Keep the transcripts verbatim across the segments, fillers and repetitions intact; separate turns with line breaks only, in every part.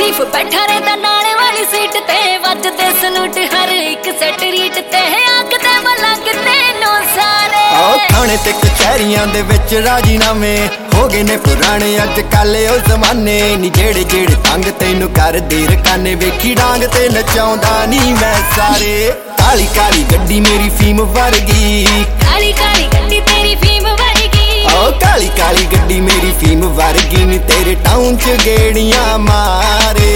लतीफ बैठा रहता नाले वाली सीट ते वजदे सलूट हर एक सैट रीट ते आखदे मलंग तेनों सारे
थाने ते कचहरियां दे विच राजीनामे हो गए ने पुराने अज कल ओ जमाने नी जेड़े जेड़े तंग तैनू कर दे रकाने वेखी डांग ते नचाउंदा नी मैं सारे काली काली गड्डी मेरी फीम वर्गी
काली काली गड्डी तेरी फीम वर्गी
ओ काली काली गड्डी मेरी फीम वर्गी नी तेरे टाउन च गेड़ियां मारे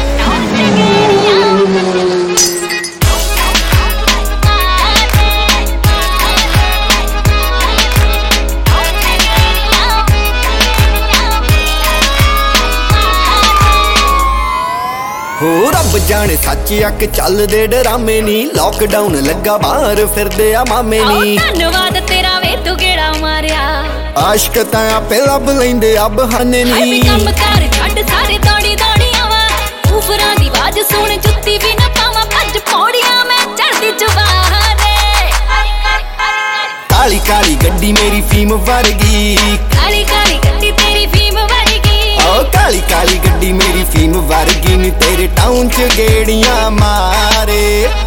हो रब जाने सच अक चल दे डरामे नी लॉकडाउन लगा बाहर फिरदे आ मामे नी
धन्यवाद तेरा वे तू गेड़ा मारिया
आशिक तां आपे लब लैंदे अब हाने नी
कम कर छड्ड सारे दौड़ी दौड़ी आवा ऊफरां दी आवाज सुन जुत्ती भी ना पावां भज पौड़ियां मैं चढ़दी जुबारे
काली काली गड्डी मेरी फीम वर्गी
काली काली गड्डी तेरी फीम वर्गी
ओ काली काली गड्डी मेरी फीम वर्गी नी तेरे टाउन च गेड़ियां मारे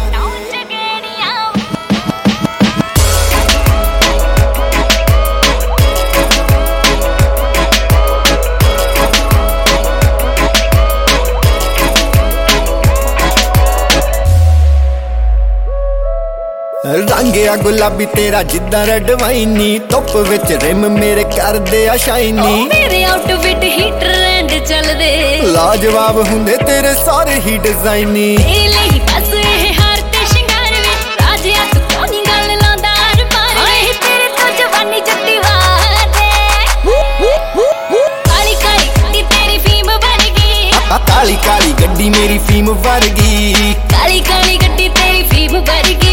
रंग आ गुलाबी तेरा जिद्दां रेड वाइनी धुप विच रिम मेरे करदे आ शाइनी
मेरे आउटफिट हीट ट्रेंड चलदे
लाजवाब हुंदे तेरे सारे ही डिजाइनी
ए ਲਈ बस ਇਹ ਹਾਰ ਤੇ ਸ਼ਿੰਗਾਰ ਵਿੱਚ ਰਾਜਿਆ ਤੂੰ ਕਿਉਂ ਨਹੀਂ ਗੱਲ ਲਾਉਂਦਾ ਹਰ ਪਾਰ ਹਾਏ ਤੇਰੇ ਤੋਂ ਜਵਾਨੀ ਜੱਟੀ ਵਾਦੇ ਕਾਲੀ ਕਾਲੀ ਗੱਡੀ ਤੇਰੀ ਫੀਮ ਵਰਗੀ
ਕਾਲੀ ਕਾਲੀ ਗੱਡੀ ਮੇਰੀ ਫੀਮ ਵਰਗੀ
ਕਾਲੀ ਕਾਲੀ ਗੱਡੀ ਤੇਰੀ ਫੀਮ ਵਰਗੀ